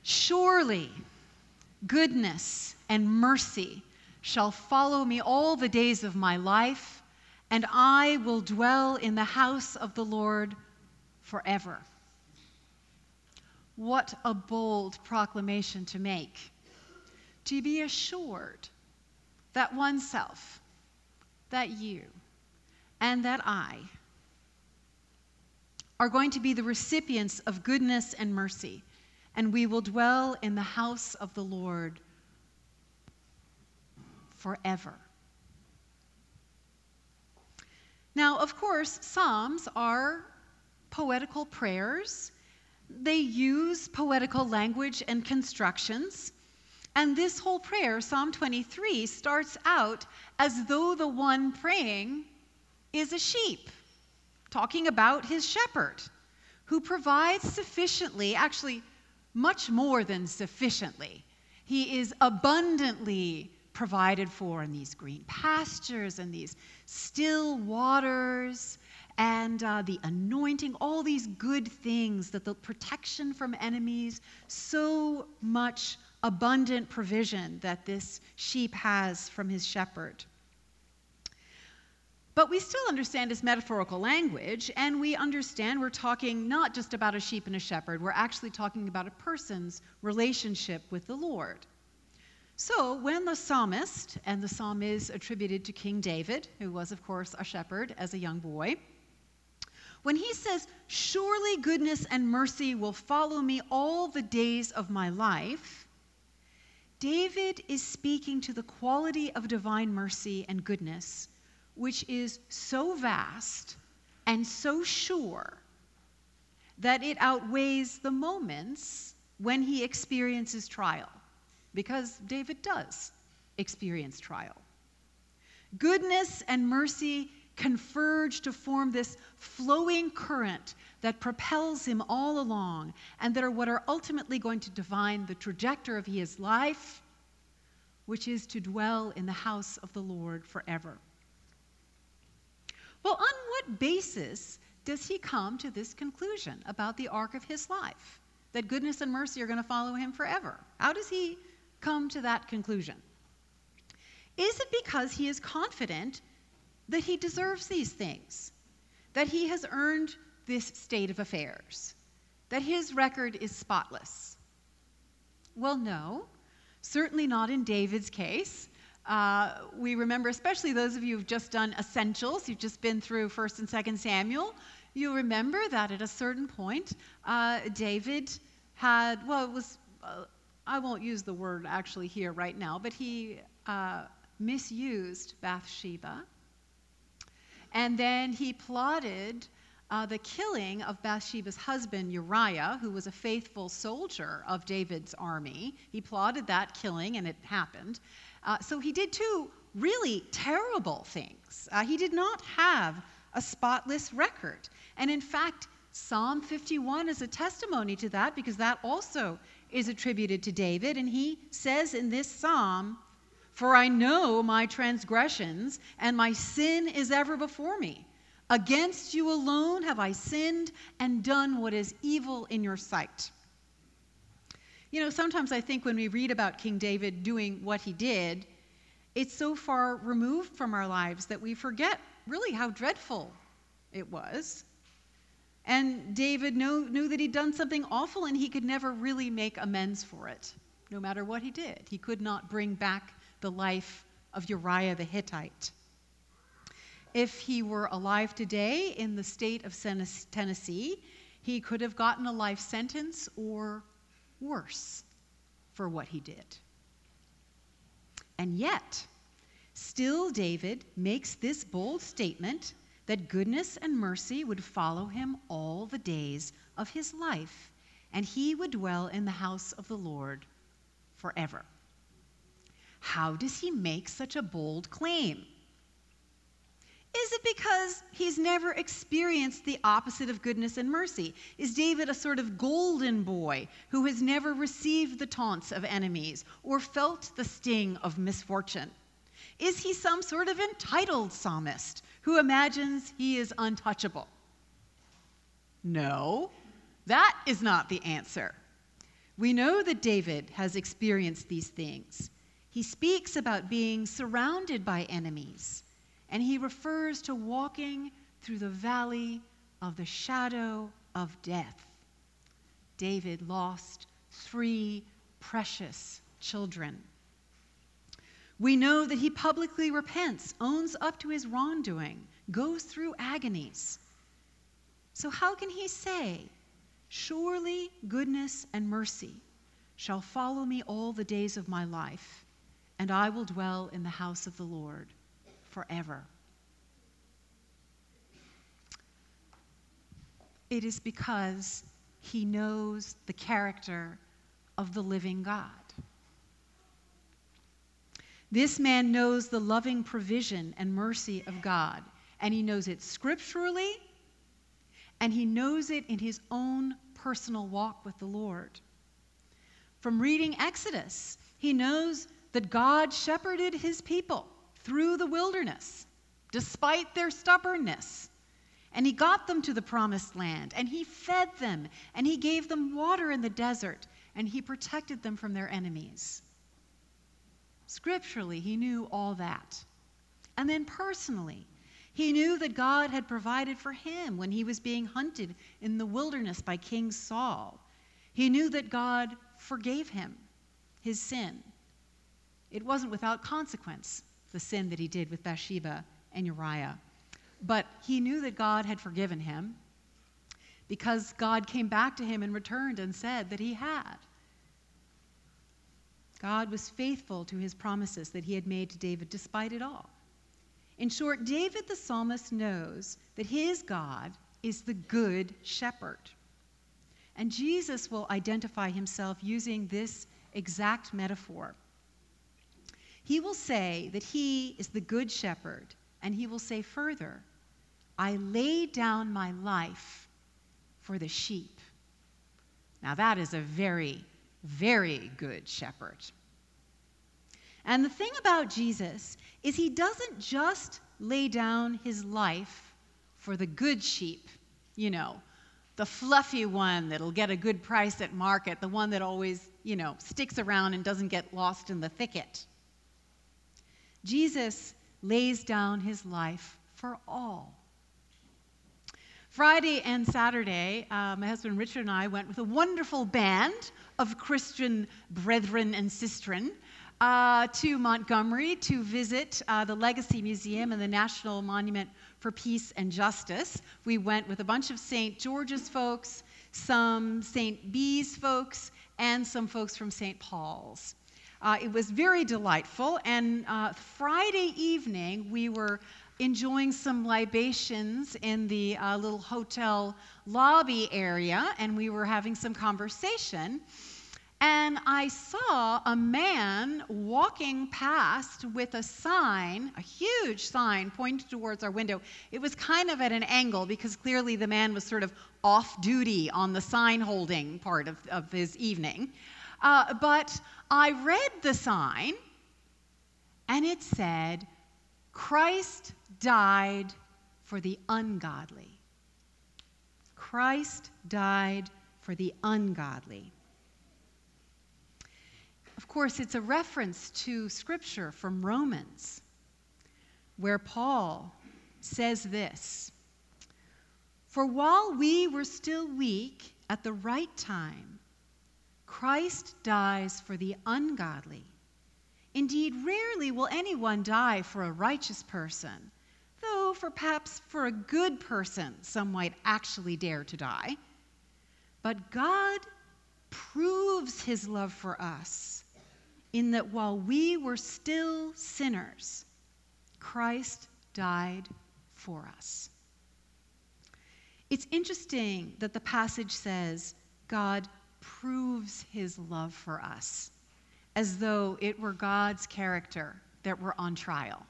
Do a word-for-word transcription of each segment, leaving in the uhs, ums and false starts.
Surely goodness and mercy shall follow me all the days of my life, and I will dwell in the house of the Lord forever. What a bold proclamation to make, to be assured that oneself, that you, and that I are going to be the recipients of goodness and mercy, and we will dwell in the house of the Lord forever. Now, of course, Psalms are poetical prayers. They use poetical language and constructions. And this whole prayer, Psalm twenty-three, starts out as though the one praying is a sheep, talking about his shepherd, who provides sufficiently, actually much more than sufficiently. He is abundantly provided for in these green pastures and these still waters and uh, the anointing, all these good things, that the protection from enemies, so much abundant provision that this sheep has from his shepherd. But we still understand his metaphorical language, and we understand we're talking not just about a sheep and a shepherd, we're actually talking about a person's relationship with the Lord. So when the psalmist, and the psalm is attributed to King David, who was, of course, a shepherd as a young boy, when he says, "Surely goodness and mercy will follow me all the days of my life," David is speaking to the quality of divine mercy and goodness, which is so vast and so sure that it outweighs the moments when he experiences trial, because David does experience trial. Goodness and mercy converge to form this flowing current that propels him all along, and that are what are ultimately going to define the trajectory of his life, which is to dwell in the house of the Lord forever. Well, on what basis does he come to this conclusion about the arc of his life, that goodness and mercy are going to follow him forever? How does he come to that conclusion? Is it because he is confident that he deserves these things, that he has earned this state of affairs, that his record is spotless? Well, no, certainly not in David's case. Uh, we remember, especially those of you who've just done Essentials, you've just been through First and Second Samuel, you remember that at a certain point, uh, David had, well, it was, uh, I won't use the word actually here right now, but he uh, misused Bathsheba. And then he plotted uh, the killing of Bathsheba's husband, Uriah, who was a faithful soldier of David's army. He plotted that killing, and it happened. Uh, so he did two really terrible things. Uh, he did not have a spotless record. And in fact, Psalm fifty-one is a testimony to that, because that also is attributed to David. And he says in this psalm, "For I know my transgressions, and my sin is ever before me. Against you alone have I sinned and done what is evil in your sight." You know, sometimes I think when we read about King David doing what he did, it's so far removed from our lives that we forget really how dreadful it was. And David knew, knew that he'd done something awful, and he could never really make amends for it, no matter what he did. He could not bring back the life of Uriah the Hittite. If he were alive today in the state of Tennessee, he could have gotten a life sentence or worse for what he did. And yet, still David makes this bold statement that goodness and mercy would follow him all the days of his life, and he would dwell in the house of the Lord forever. How does he make such a bold claim? Is it because he's never experienced the opposite of goodness and mercy? Is David a sort of golden boy who has never received the taunts of enemies or felt the sting of misfortune? Is he some sort of entitled psalmist who imagines he is untouchable? No, that is not the answer. We know that David has experienced these things. He speaks about being surrounded by enemies, and he refers to walking through the valley of the shadow of death. David lost three precious children. We know that he publicly repents, owns up to his wrongdoing, goes through agonies. So how can he say, "Surely goodness and mercy shall follow me all the days of my life, and I will dwell in the house of the Lord forever"? It is because he knows the character of the living God. This man knows the loving provision and mercy of God, and he knows it scripturally, and he knows it in his own personal walk with the Lord. From reading Exodus, he knows that God shepherded his people through the wilderness, despite their stubbornness. And he got them to the promised land, and he fed them, and he gave them water in the desert, and he protected them from their enemies. Scripturally, he knew all that. And then personally, he knew that God had provided for him when he was being hunted in the wilderness by King Saul. He knew that God forgave him his sin. It wasn't without consequence, the sin that he did with Bathsheba and Uriah. But he knew that God had forgiven him because God came back to him and returned and said that he had. God was faithful to his promises that he had made to David despite it all. In short, David the psalmist knows that his God is the good shepherd. And Jesus will identify himself using this exact metaphor. He will say that he is the good shepherd, and he will say further, "I lay down my life for the sheep." Now that is a very, very good shepherd. And the thing about Jesus is he doesn't just lay down his life for the good sheep, you know, the fluffy one that'll get a good price at market, the one that always, you know, sticks around and doesn't get lost in the thicket. Jesus lays down his life for all. Friday and Saturday, uh, my husband Richard and I went with a wonderful band of Christian brethren and sistren uh, to Montgomery to visit uh, the Legacy Museum and the National Monument for Peace and Justice. We went with a bunch of Saint George's folks, some Saint Bees folks, and some folks from Saint Paul's. Uh, it was very delightful, and uh, Friday evening we were enjoying some libations in the uh, little hotel lobby area, and we were having some conversation. And I saw a man walking past with a sign, a huge sign, pointed towards our window. It was kind of at an angle because clearly the man was sort of off duty on the sign holding part of, of his evening. Uh, but I read the sign, and it said, "Christ died for the ungodly." Christ died for the ungodly. Of course, it's a reference to Scripture from Romans, where Paul says this, "For while we were still weak, at the right time, Christ dies for the ungodly. Indeed, rarely will anyone die for a righteous person, though for perhaps for a good person some might actually dare to die. But God proves his love for us in that while we were still sinners, Christ died for us." It's interesting that the passage says God proves his love for us, as though it were God's character that were on trial.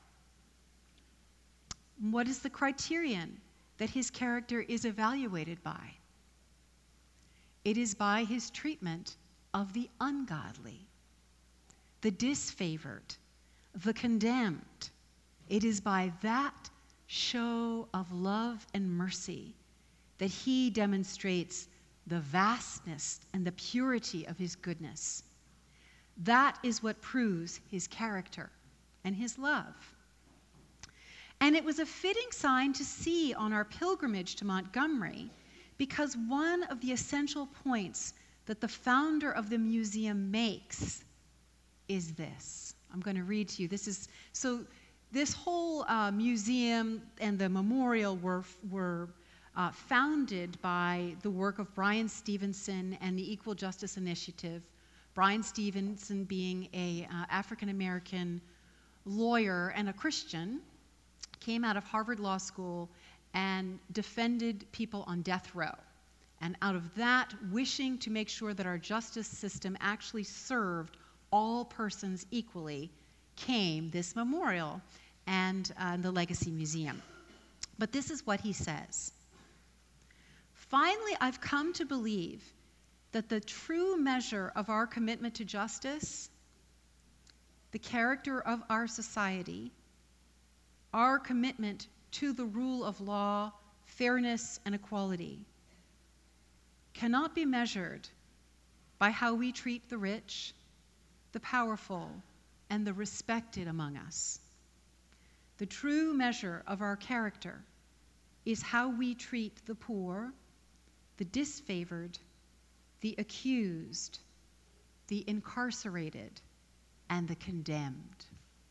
What is the criterion that his character is evaluated by? It is by his treatment of the ungodly, the disfavored, the condemned. It is by that show of love and mercy that he demonstrates the vastness and the purity of his goodness. That is what proves his character and his love. And it was a fitting sign to see on our pilgrimage to Montgomery, because one of the essential points that the founder of the museum makes is this. I'm going to read to you. This is so. This whole uh, museum and the memorial were were uh, founded by the work of Bryan Stevenson and the Equal Justice Initiative. Bryan Stevenson being a uh, African American lawyer and a Christian, came out of Harvard Law School and defended people on death row. And out of that, wishing to make sure that our justice system actually served all persons equally, came this memorial and uh, the Legacy Museum. But this is what he says. Finally, I've come to believe that the true measure of our commitment to justice, the character of our society, our commitment to the rule of law, fairness, and equality cannot be measured by how we treat the rich, the powerful, and the respected among us. The true measure of our character is how we treat the poor, the disfavored, the accused, the incarcerated, and the condemned.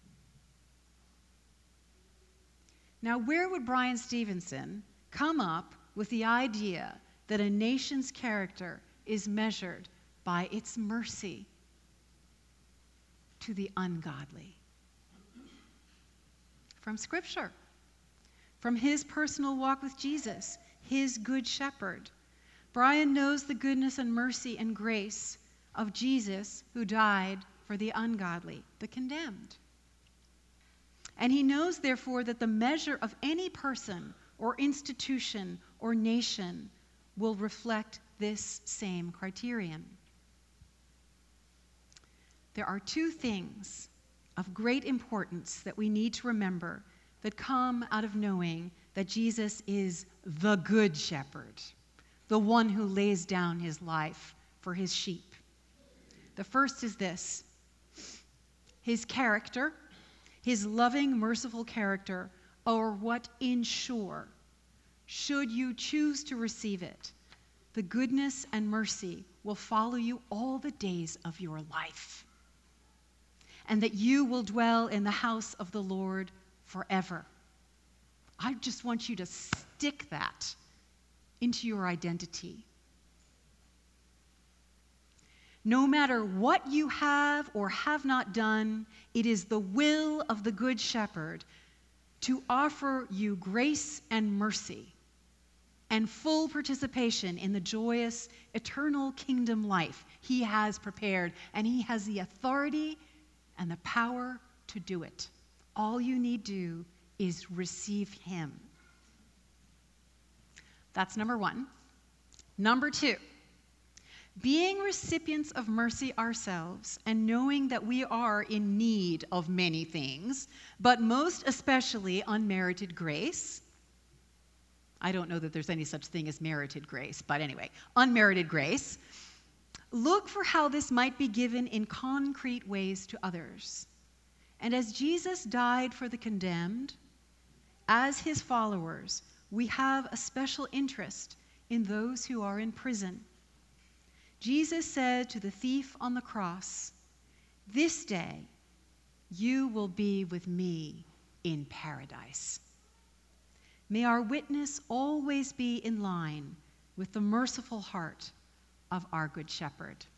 Now, where would Bryan Stevenson come up with the idea that a nation's character is measured by its mercy to the ungodly? From Scripture, from his personal walk with Jesus, his good shepherd. Bryan knows the goodness and mercy and grace of Jesus, who died for the ungodly, the condemned. And he knows, therefore, that the measure of any person or institution or nation will reflect this same criterion. There are two things of great importance that we need to remember that come out of knowing that Jesus is the Good Shepherd, the one who lays down his life for his sheep. The first is this: his character, his loving, merciful character, are what ensure, should you choose to receive it, the goodness and mercy will follow you all the days of your life, and that you will dwell in the house of the Lord forever. I just want you to stick that into your identity. No matter what you have or have not done, it is the will of the Good Shepherd to offer you grace and mercy and full participation in the joyous, eternal kingdom life he has prepared, and he has the authority and the power to do it. All you need do is receive him. That's number one. Number two, being recipients of mercy ourselves and knowing that we are in need of many things, but most especially unmerited grace. I don't know that there's any such thing as merited grace, but anyway, unmerited grace. Look for how this might be given in concrete ways to others. And as Jesus died for the condemned, as his followers, we have a special interest in those who are in prison. Jesus said to the thief on the cross, "This day you will be with me in paradise." May our witness always be in line with the merciful heart of our Good Shepherd.